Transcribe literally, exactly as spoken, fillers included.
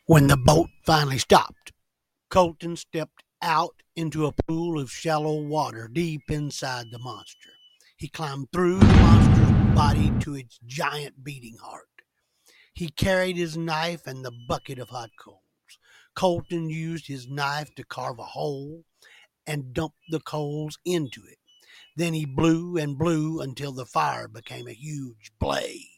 When the boat finally stopped, Colton stepped out into a pool of shallow water deep inside the monster. He climbed through the monster's body to its giant beating heart. He carried his knife and the bucket of hot coals. Colton used his knife to carve a hole and dump the coals into it. Then he blew and blew until the fire became a huge blaze.